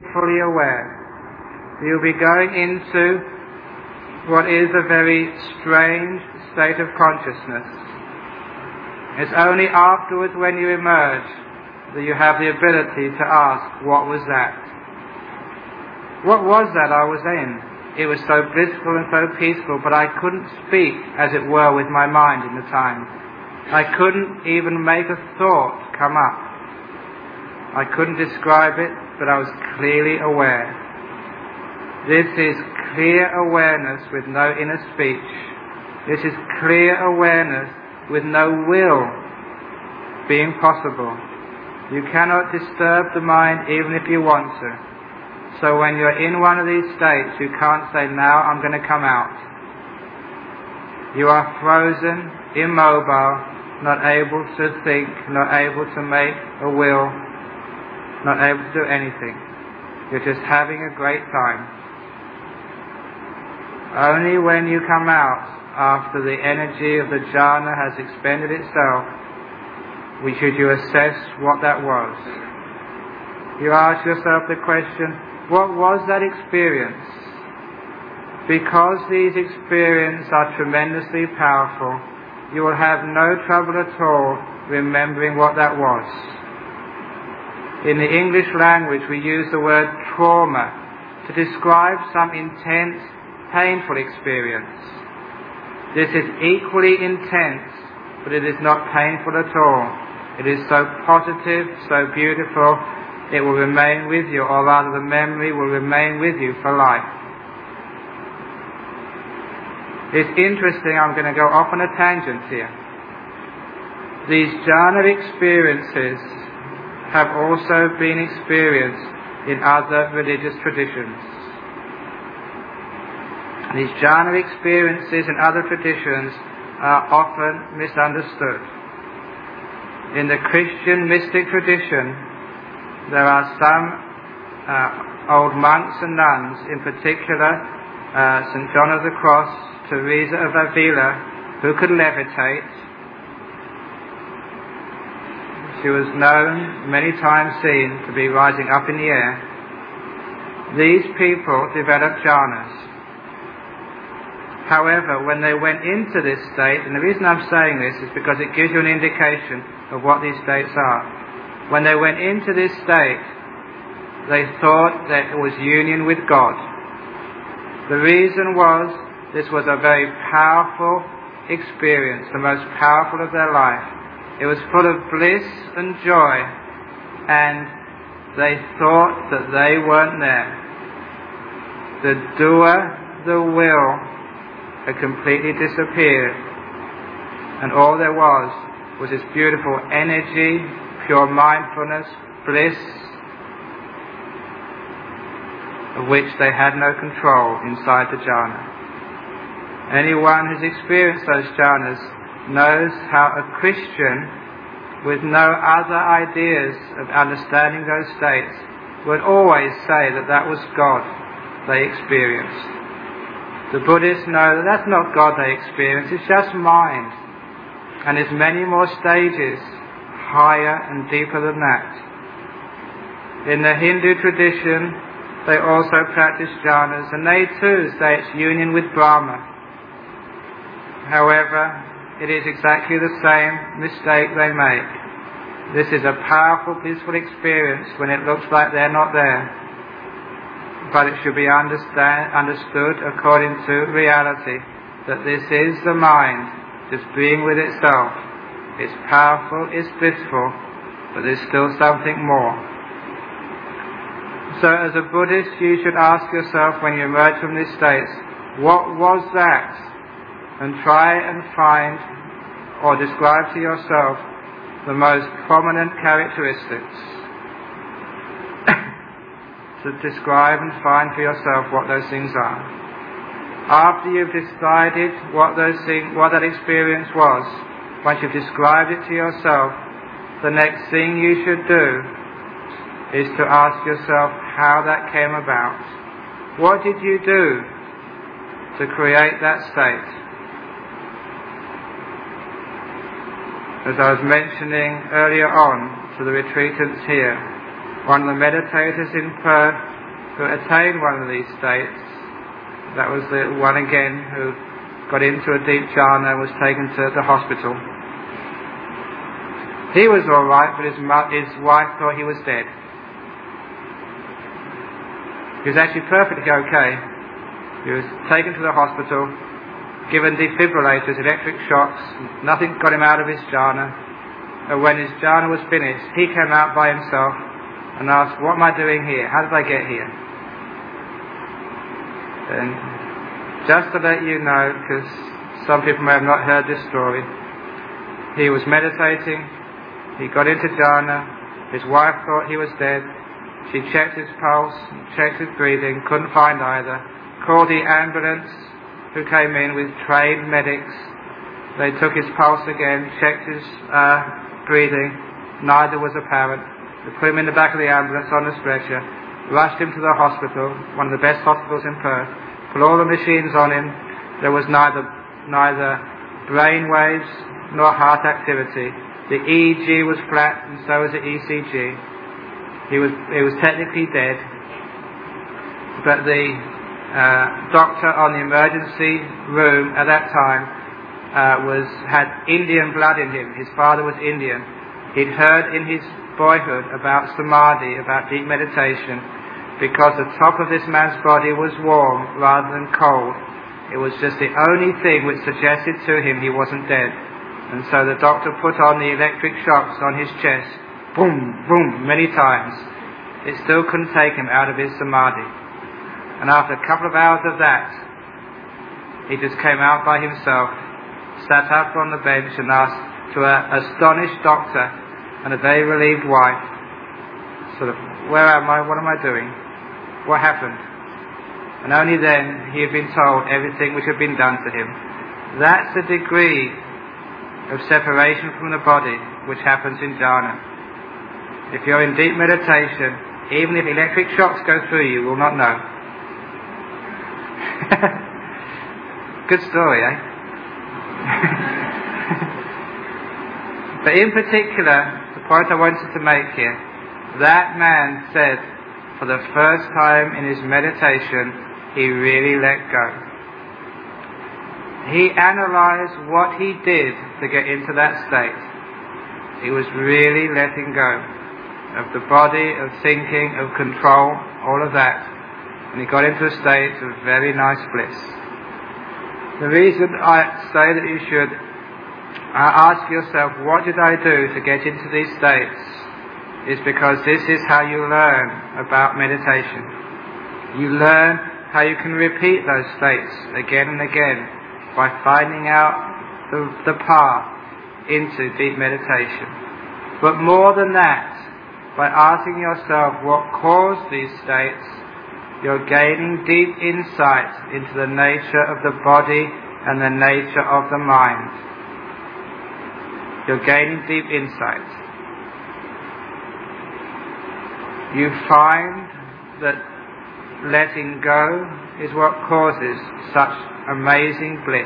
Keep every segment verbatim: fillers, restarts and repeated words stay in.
fully aware. You'll be going into what is a very strange state of consciousness. It's only afterwards, when you emerge, that you have the ability to ask, what was that? What was that I was in? It was so blissful and so peaceful, but I couldn't speak, as it were, with my mind in the time. I couldn't even make a thought come up. I couldn't describe it, but I was clearly aware. This is clear awareness with no inner speech. This is clear awareness with no will being possible. You cannot disturb the mind even if you want to. So when you're in one of these states, you can't say, now I'm going to come out. You are frozen, immobile, not able to think, not able to make a will, not able to do anything. You're just having a great time. Only when you come out, after the energy of the jhana has expended itself, we should you assess what that was. You ask yourself the question, what was that experience? Because these experiences are tremendously powerful, you will have no trouble at all remembering what that was. In the English language, we use the word trauma to describe some intense, painful experience. This is equally intense, but it is not painful at all. It is so positive, so beautiful, it will remain with you, or rather the memory will remain with you for life. It's interesting, I'm going to go off on a tangent here. These jhana experiences have also been experienced in other religious traditions. These jhana experiences in other traditions are often misunderstood. In the Christian mystic tradition, there are some uh, old monks and nuns, in particular uh, Saint John of the Cross, Teresa of Avila, who could levitate. She was known, many times seen, to be rising up in the air. These people developed jhanas. However, when they went into this state, and the reason I'm saying this is because it gives you an indication of what these states are. When they went into this state, they thought that it was union with God. The reason was, this was a very powerful experience, the most powerful of their life. It was full of bliss and joy, and they thought that they weren't there. The doer, the will, had completely disappeared, and all there was was this beautiful energy, pure mindfulness, bliss, of which they had no control inside the jhana. Anyone who's experienced those jhanas knows how a Christian with no other ideas of understanding those states would always say that that was God they experienced. The Buddhists know that that's not God they experience, it's just mind. And there's many more stages, higher and deeper than that. In the Hindu tradition, they also practice jhanas, and they too say it's union with Brahma. However, it is exactly the same mistake they make. This is a powerful, blissful experience when it looks like they're not there. But it should be understand, understood according to reality, that this is the mind just being with itself. It's powerful, it's blissful, but there's still something more. So as a Buddhist, you should ask yourself when you emerge from these states, what was that? And try and find or describe to yourself the most prominent characteristics. To describe and find for yourself what those things are. After you've decided what those things, what that experience was, once you've described it to yourself, the next thing you should do is to ask yourself how that came about. What did you do to create that state? As I was mentioning earlier on to the retreatants here, One of the meditators in Perth who attained one of these states, that was the one again who got into a deep jhana, was taken to the hospital. He was alright, but his, mo- his wife thought he was dead. He was actually perfectly okay. He was taken to the hospital, given defibrillators, electric shocks, nothing got him out of his jhana. And when his jhana was finished, he came out by himself and asked, "What am I doing here? How did I get here?" And just to let you know, because some people may have not heard this story, he was meditating, he got into jhana, his wife thought he was dead, she checked his pulse, checked his breathing, couldn't find either, called the ambulance who came in with trained medics. They took his pulse again, checked his uh, breathing, neither was apparent. They put him in the back of the ambulance on the stretcher, rushed him to the hospital, one of the best hospitals in Perth, put all the machines on him. There was neither neither brain waves nor heart activity. The E E G was flat and so was the E C G. He was he was technically dead, but the uh, doctor on the emergency room at that time uh, was had Indian blood in him. His father was Indian. He'd heard in his boyhood about samadhi, about deep meditation, because the top of this man's body was warm rather than cold. It was just the only thing which suggested to him he wasn't dead. And so the doctor put on the electric shocks on his chest, boom, boom, many times. It still couldn't take him out of his samadhi. And after a couple of hours of that, he just came out by himself, sat up on the bench and asked to an astonished doctor and a very relieved wife, sort of, "Where am I? What am I doing? What happened?" And only then he had been told everything which had been done to him. That's the degree of separation from the body which happens in jhana. If you're in deep meditation, even if electric shocks go through you, you will not know. Good story, eh? But in particular, the point I wanted to make here, that man said for the first time in his meditation, he really let go. He analysed what he did to get into that state. He was really letting go of the body, of thinking, of control, all of that. And he got into a state of very nice bliss. The reason I say that you should uh, ask yourself, what did I do to get into these states, is because this is how you learn about meditation. You learn how you can repeat those states again and again by finding out the, the path into deep meditation. But more than that, by asking yourself what caused these states, you're gaining deep insight into the nature of the body and the nature of the mind. You're gaining deep insight. You find that letting go is what causes such amazing bliss.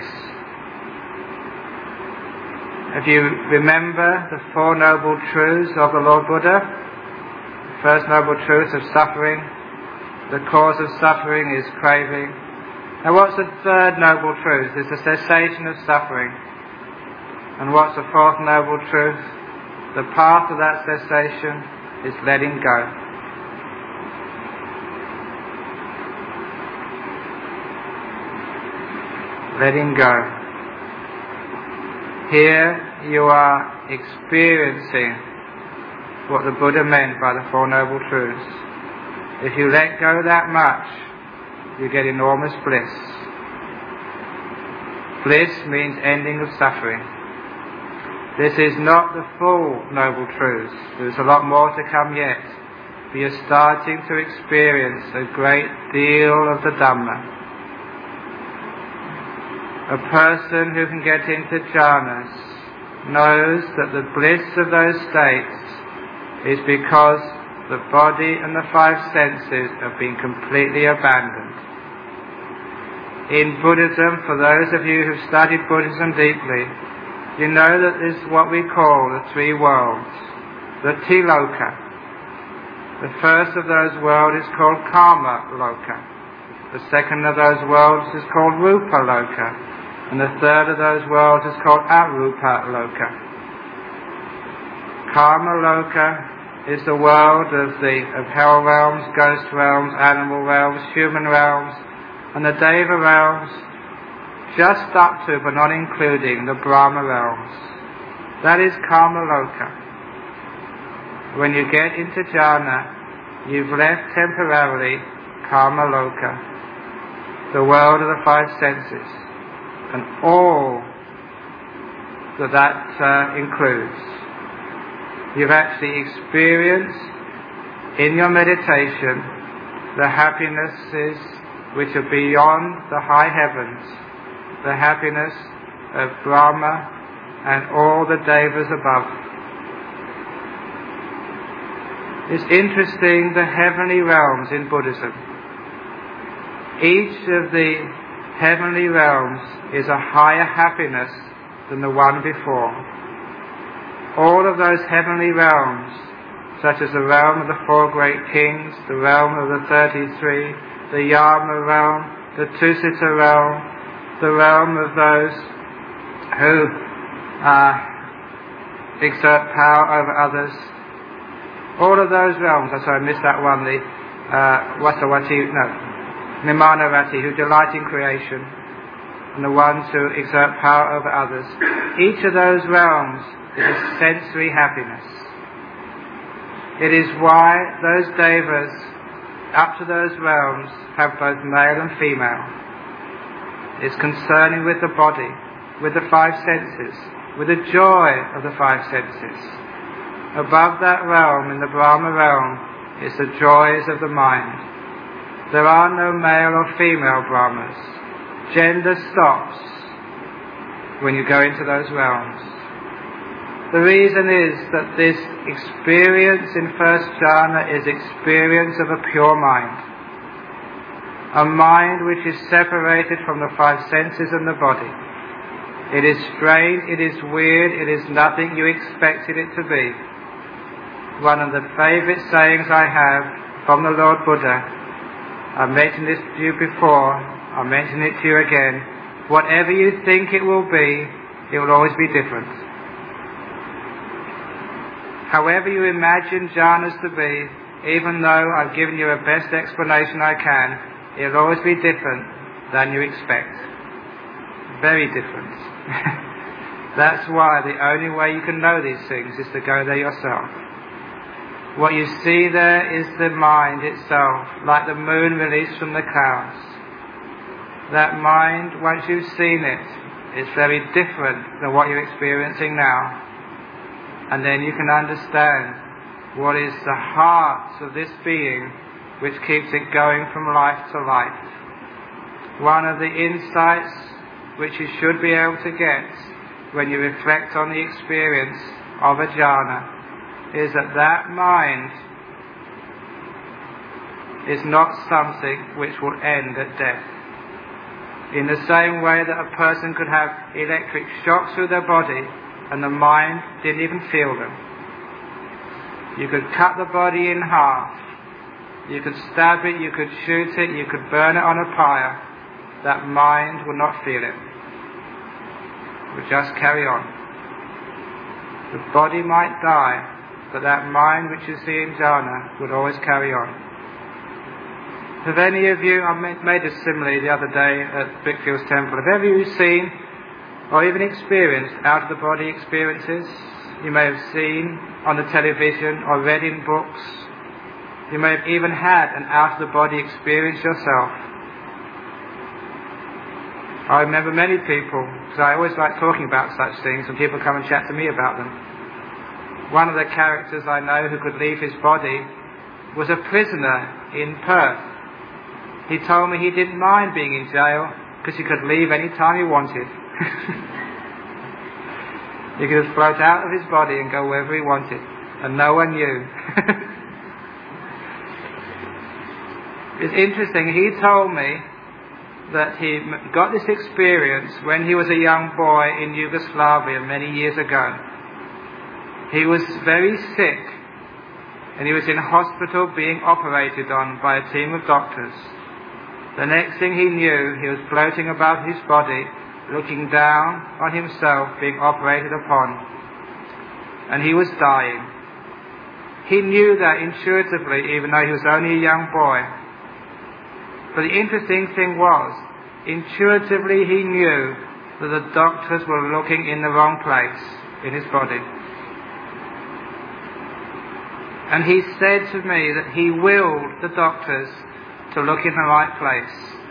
If you remember the Four Noble Truths of the Lord Buddha, the first Noble Truth of suffering, the cause of suffering is craving. Now what's the third Noble Truth? It's the cessation of suffering. And what's the fourth Noble Truth? The path of that cessation is letting go. Letting go. Here you are experiencing what the Buddha meant by the Four Noble Truths. If you let go that much, you get enormous bliss. Bliss means ending of suffering. This is not the full Noble Truths. There's a lot more to come yet. But you're starting to experience a great deal of the Dhamma. A person who can get into jhanas knows that the bliss of those states is because the body and the five senses have been completely abandoned. In Buddhism, for those of you who've studied Buddhism deeply, you know that there's what we call the three worlds, the Tiloka. The first of those worlds is called Kama Loka. The second of those worlds is called Rupa Loka. And the third of those worlds is called Arupa Loka. Kama Loka is the world of the of hell realms, ghost realms, animal realms, human realms, and the Deva realms, just up to but not including the Brahma realms. That is Kama Loka. When you get into jhana, you've left temporarily Kama Loka, the world of the five senses, and all that that uh, includes. You've actually experienced in your meditation the happinesses which are beyond the high heavens, the happiness of Brahma and all the devas above. It's interesting, the heavenly realms in Buddhism. Each of the heavenly realms is a higher happiness than the one before. All of those heavenly realms, such as the realm of the four great kings, the realm of the thirty-three, the Yama realm, the Tusita realm, the realm of those who uh, exert power over others, all of those realms, I'm sorry I missed that one, the uh, Vasawati, no, Nimanarati, who delight in creation, and the ones who exert power over others. Each of those realms is a sensory happiness. It is why those devas, up to those realms, have both male and female. It's concerning with the body, with the five senses, with the joy of the five senses. Above that realm, in the Brahma realm, is the joys of the mind. There are no male or female Brahmas. Gender stops when you go into those realms. The reason is that this experience in first jhana is experience of a pure mind. A mind which is separated from the five senses and the body. It is strange, it is weird, it is nothing you expected it to be. One of the favourite sayings I have from the Lord Buddha, I've mentioned this to you before, I'll mention it to you again, whatever you think it will be, it will always be different. However you imagine jhanas to be, even though I've given you a best explanation I can, it will always be different than you expect. Very different. That's why the only way you can know these things is to go there yourself. What you see there is the mind itself, like the moon released from the clouds. That mind, once you've seen it, is very different than what you're experiencing now. And then you can understand what is the heart of this being which keeps it going from life to life. One of the insights which you should be able to get when you reflect on the experience of a jhana is that that mind is not something which will end at death. In the same way that a person could have electric shocks through their body and the mind didn't even feel them. You could cut the body in half, you could stab it, you could shoot it, you could burn it on a pyre. That mind will not feel it. It will just carry on. The body might die, but that mind which you see in jhana would always carry on. Have any of you, I made a simile the other day at Brickfield's Temple, have any of you seen or even experienced out-of-the-body experiences? You may have seen on the television or read in books. You may have even had an out-of-the-body experience yourself. I remember many people, because I always like talking about such things when people come and chat to me about them. One of the characters I know who could leave his body was a prisoner in Perth. He told me he didn't mind being in jail because he could leave any time he wanted. He could just float out of his body and go wherever he wanted, and no one knew. It's interesting, he told me that he got this experience when he was a young boy in Yugoslavia many years ago. He was very sick, and he was in hospital being operated on by a team of doctors. The next thing he knew, he was floating above his body, looking down on himself being operated upon, and he was dying. He knew that intuitively, even though he was only a young boy. But the interesting thing was, intuitively he knew that the doctors were looking in the wrong place in his body. And he said to me that he willed the doctors to look in the right place.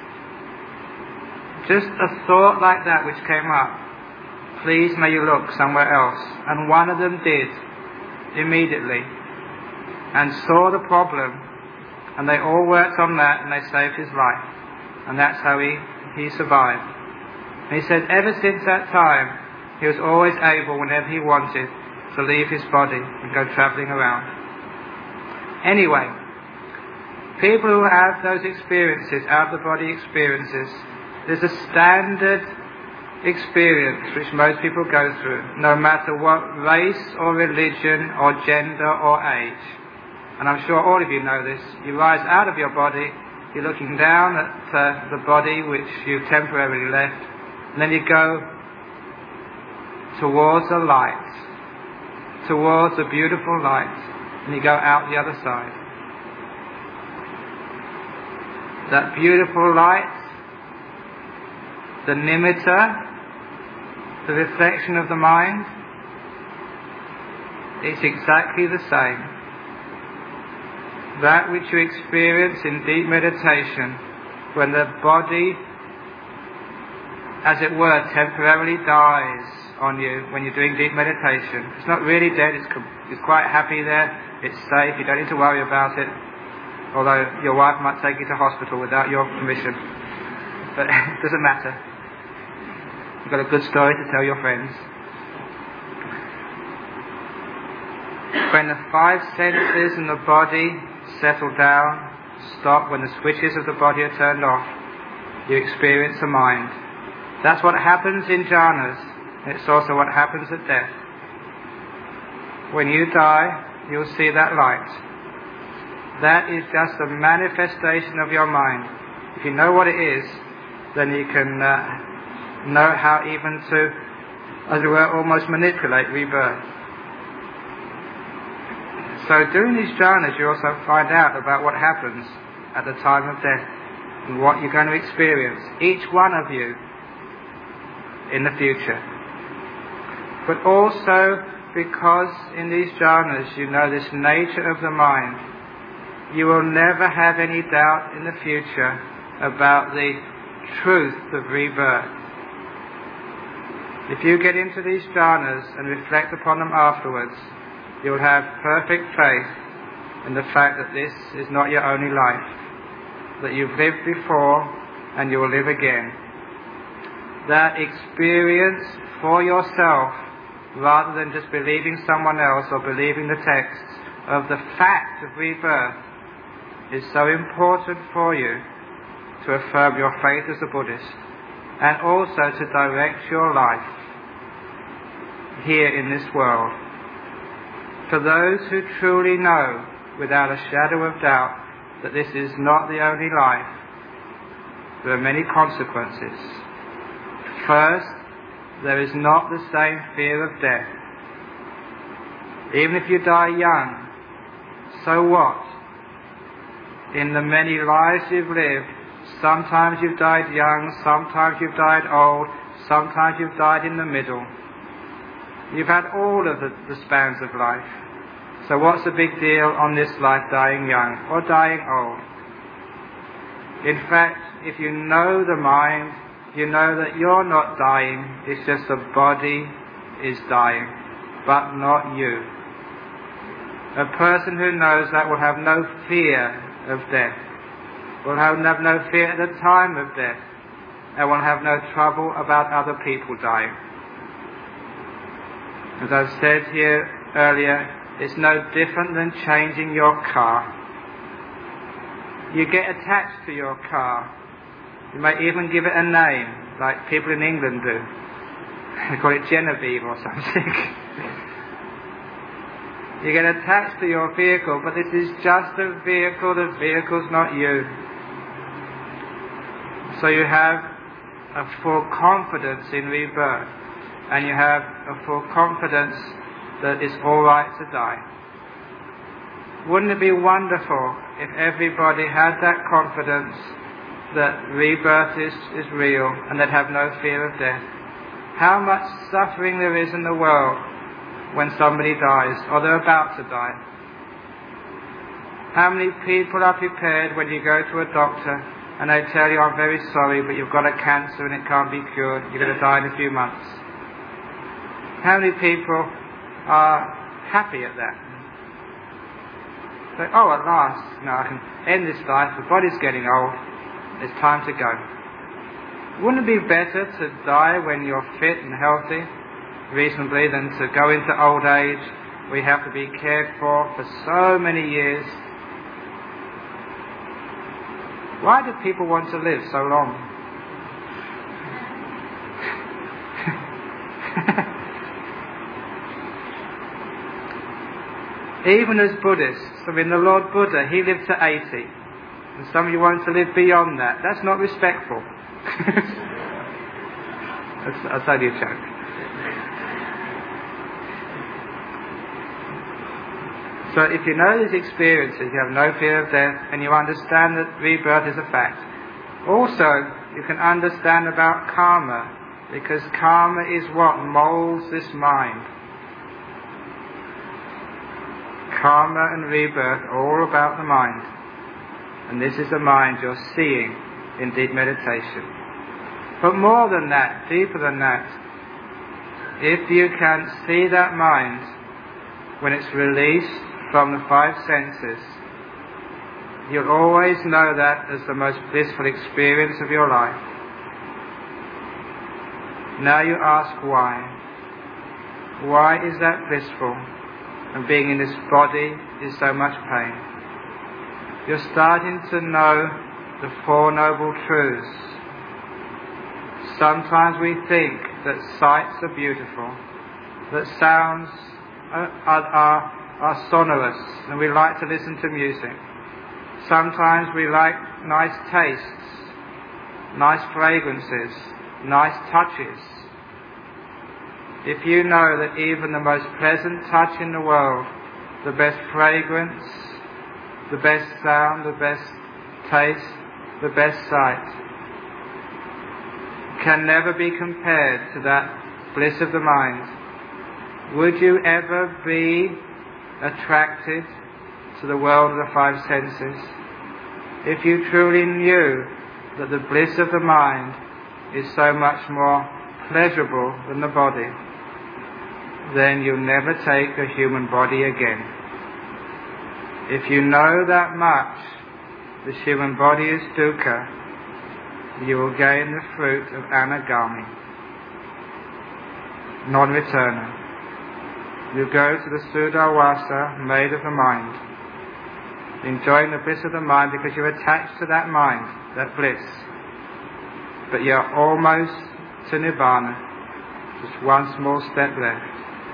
Just a thought like that which came up. Please may you look somewhere else. And one of them did, immediately, and saw the problem, and they all worked on that, and they saved his life. And that's how he, he survived. And he said ever since that time, he was always able, whenever he wanted, to leave his body and go travelling around. Anyway, people who have those experiences, out-of-the-body experiences, there's a standard experience which most people go through, no matter what race or religion or gender or age. And I'm sure all of you know this. You rise out of your body, you're looking down at uh, the body which you've temporarily left, and then you go towards a light, towards a beautiful light, and you go out the other side. That beautiful light, the nimitta, the reflection of the mind, it's exactly the same. That which you experience in deep meditation, when the body, as it were, temporarily dies on you when you're doing deep meditation. It's not really dead, it's, it's quite happy there, it's safe, you don't need to worry about it, although your wife might take you to hospital without your permission. But it doesn't matter. You've got a good story to tell your friends. When the five senses in the body settle down, stop, when the switches of the body are turned off, you experience the mind. That's what happens in jhanas, and it's also what happens at death. When you die, you'll see that light. That is just a manifestation of your mind. If you know what it is, then you can uh, know how even to, as it were, almost manipulate rebirth. So during these jhanas, you also find out about what happens at the time of death and what you're going to experience, each one of you, in the future. But also because in these jhanas you know this nature of the mind, you will never have any doubt in the future about the truth of rebirth. If you get into these jhanas and reflect upon them afterwards, you will have perfect faith in the fact that this is not your only life, that you've lived before and you will live again. That experience for yourself, rather than just believing someone else or believing the texts, of the fact of rebirth is so important for you to affirm your faith as a Buddhist, and also to direct your life here in this world. For those who truly know, without a shadow of doubt, that this is not the only life, there are many consequences. First, there is not the same fear of death. Even if you die young, so what? In the many lives you've lived, sometimes you've died young, sometimes you've died old, sometimes you've died in the middle. You've had all of the, the spans of life. So what's the big deal on this life, dying young or dying old? In fact, if you know the mind, you know that you're not dying, it's just the body is dying, but not you. A person who knows that will have no fear of death, will have no fear at the time of death, and will have no trouble about other people dying. As I've said here earlier, it's no different than changing your car. You get attached to your car. You might even give it a name, like people in England do. They call it Genevieve or something. You get attached to your vehicle, but this is just a vehicle. The vehicle's not you. So you have a full confidence in rebirth, and you have a full confidence that it's all right to die. Wouldn't it be wonderful if everybody had that confidence that rebirth is, is real and they'd have no fear of death? How much suffering there is in the world when somebody dies or they're about to die. How many people are prepared when you go to a doctor and they tell you, I'm very sorry, but you've got a cancer and it can't be cured, you're going to die in a few months. How many people are happy at that? Say, oh, at last, you know, I can end this life, the body's getting old, it's time to go. Wouldn't it be better to die when you're fit and healthy, reasonably, than to go into old age where you have to be cared for for so many years? Why do people want to live so long? Even as Buddhists, I mean the Lord Buddha, he lived to eighty. And some of you want to live beyond that. That's not respectful. That's, that's only a joke. So if you know these experiences, you have no fear of death, and you understand that rebirth is a fact. Also, you can understand about karma, because karma is what molds this mind. Karma and rebirth are all about the mind. And this is the mind you're seeing in deep meditation. But more than that, deeper than that, if you can see that mind when it's released from the five senses, you'll always know that as the most blissful experience of your life. Now you ask why. Why is that blissful? And being in this body is so much pain. You're starting to know the Four Noble Truths. Sometimes we think that sights are beautiful, that sounds are, are, are sonorous, and we like to listen to music. Sometimes we like nice tastes, nice fragrances, nice touches. If you know that even the most pleasant touch in the world, the best fragrance, the best sound, the best taste, the best sight, can never be compared to that bliss of the mind, would you ever be attracted to the world of the five senses? If you truly knew that the bliss of the mind is so much more pleasurable than the body, then you'll never take a human body again. If you know that much, the human body is dukkha, you will gain the fruit of anagami, non-returner. You go to the Sudawasa made of the mind, enjoying the bliss of the mind because you're attached to that mind, that bliss. But you're almost to Nibbana, just one small step left.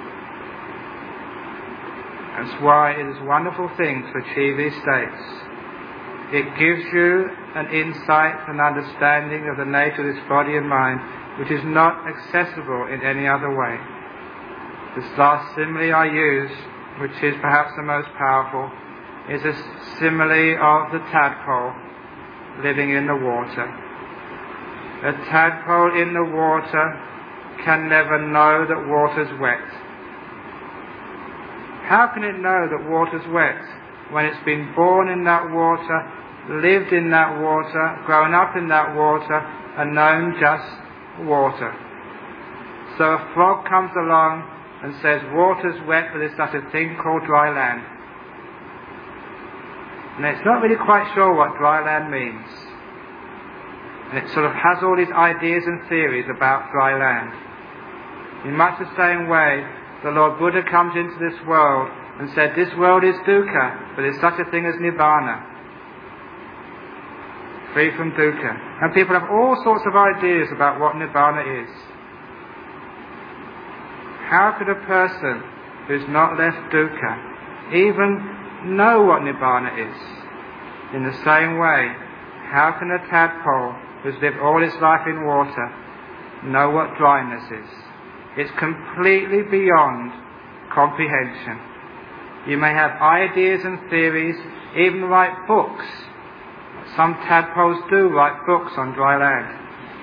That's why it is a wonderful thing to achieve these states. It gives you an insight and understanding of the nature of this body and mind, which is not accessible in any other way. This last simile I use, which is perhaps the most powerful, is a simile of the tadpole living in the water. A tadpole in the water can never know that water's wet. How can it know that water's wet when it's been born in that water, lived in that water, grown up in that water, and known just water? So a frog comes along and says, water's wet, but there's such a thing called dry land. And it's not really quite sure what dry land means. And it sort of has all these ideas and theories about dry land. In much the same way, the Lord Buddha comes into this world and said, this world is dukkha, but there's such a thing as nibbana, free from dukkha. And people have all sorts of ideas about what nibbana is. How could a person who's not left dukkha even know what Nibbana is. In the same way, how can a tadpole who's lived all its life in water know what dryness is? It's completely beyond comprehension. You may have ideas and theories, even write books. Some tadpoles do write books on dry land.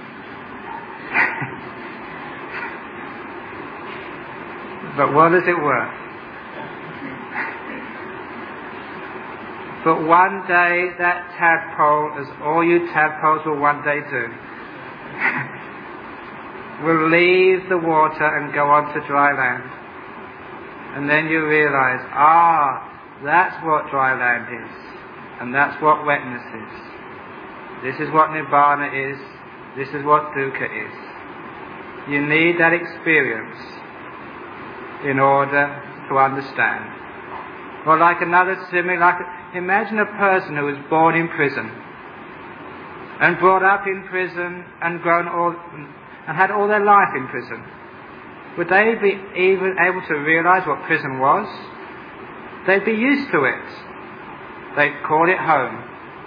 But what is it worth? But one day that tadpole, as all you tadpoles will one day do, will leave the water and go on to dry land. And then you realize, ah, that's what dry land is. And that's what wetness is. This is what Nibbana is. This is what dukkha is. You need that experience in order to understand. Or like another simile, like imagine a person who was born in prison and brought up in prison and grown all and had all their life in prison. Would they be even able to realize what prison was? They'd be used to it. They'd call it home.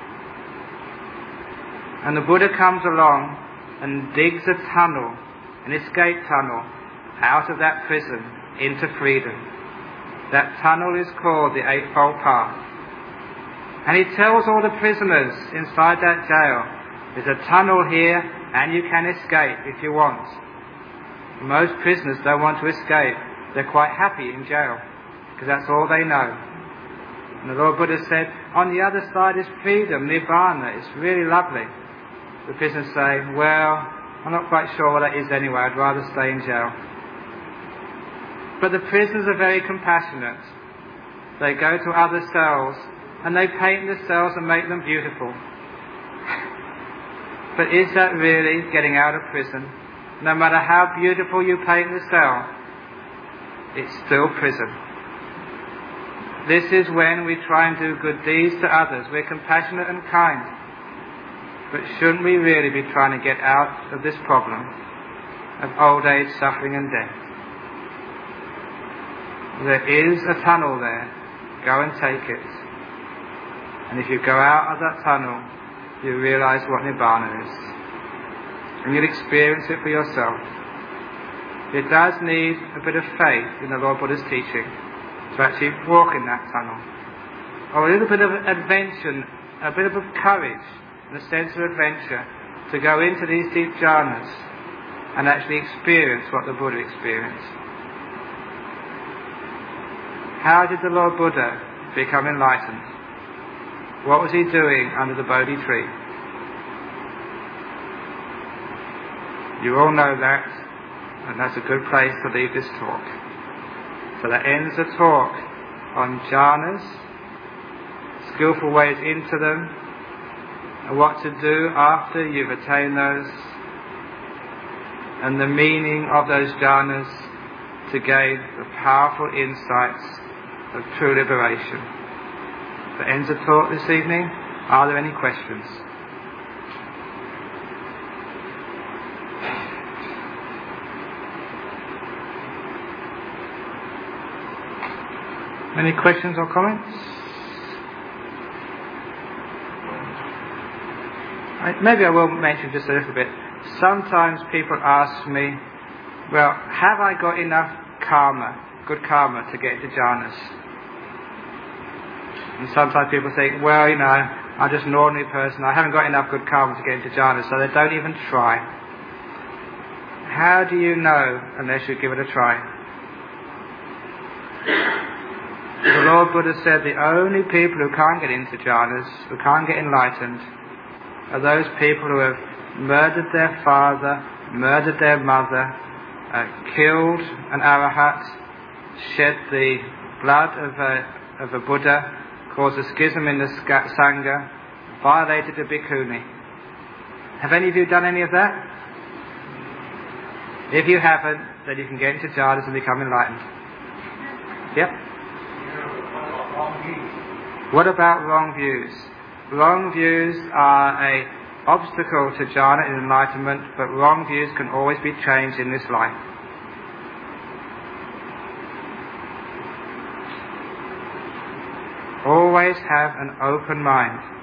And the Buddha comes along and digs a tunnel, an escape tunnel, out of that prison into freedom. That tunnel is called the Eightfold Path. And he tells all the prisoners inside that jail, there's a tunnel here and you can escape if you want. Most prisoners don't want to escape. They're quite happy in jail because that's all they know. And the Lord Buddha said, on the other side is freedom, Nibbana. It's really lovely. The prisoners say, well, I'm not quite sure what that is anyway. I'd rather stay in jail. But the prisoners are very compassionate. They go to other cells and they paint the cells and make them beautiful. But is that really getting out of prison? No matter how beautiful you paint the cell, it's still prison. This is when we try and do good deeds to others. We're compassionate and kind. But shouldn't we really be trying to get out of this problem of old age, suffering and death? There is a tunnel there. Go and take it. And if you go out of that tunnel, you realize what Nibbana is. And you'll experience it for yourself. It does need a bit of faith in the Lord Buddha's teaching to actually walk in that tunnel. Or a little bit of adventure, a bit of courage, and a sense of adventure to go into these deep jhanas and actually experience what the Buddha experienced. How did the Lord Buddha become enlightened? What was he doing under the Bodhi tree? You all know that, and that's a good place to leave this talk. So that ends the talk on jhanas, skillful ways into them, and what to do after you've attained those, and the meaning of those jhanas to gain the powerful insights of true liberation. That ends the talk this evening. Are there any questions? Any questions or comments? I, maybe I will mention just a little bit. Sometimes people ask me, well, have I got enough karma, good karma, to get into jhanas? And sometimes people think, well, you know, I'm just an ordinary person. I haven't got enough good karma to get into jhanas, so they don't even try. How do you know unless you give it a try? The Lord Buddha said the only people who can't get into jhanas, who can't get enlightened, are those people who have murdered their father, murdered their mother, uh, killed an arahat, shed the blood of a, of a Buddha, caused a schism in the Sangha, violated the bhikkhuni. Have any of you done any of that? If you haven't, then you can get into jhanas and become enlightened. Yep. What about wrong views? Wrong views are a obstacle to jhana and enlightenment, but wrong views can always be changed in this life. always have an open mind.